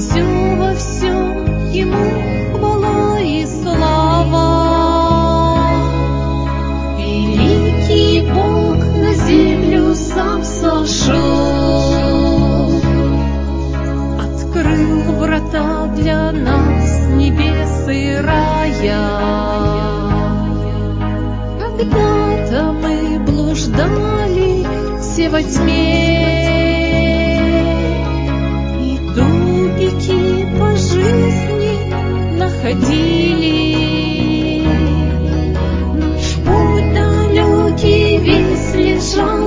все во всем Ему хвала и слава. Великий Бог на землю сам сошел, открыл врата для нас небес и рая. Когда-то мы блуждали все во тьме, и тупики по жизни находили. Наш путь далекий весь лежал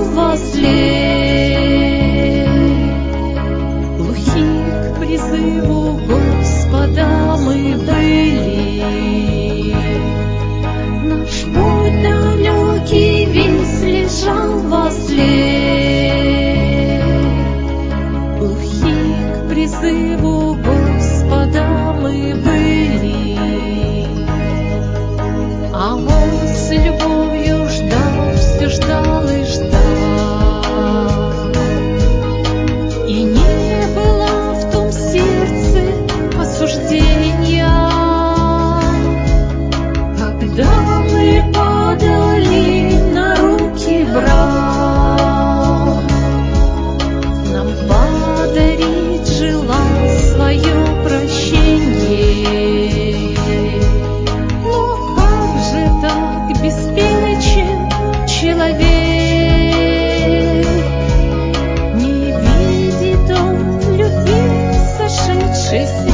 возле, глухи к призыву Господа мы были. Наш путь далекий весь лежал возле, глухи к призыву Господа мы были. А Он с любовью ждал, все ждал и ждал, и не было в том сердце осуждения. Когда мы падали на руки брат, нам подарить желал свое прощение. Но как же так беспечен человек, не видит он любви сошедшей с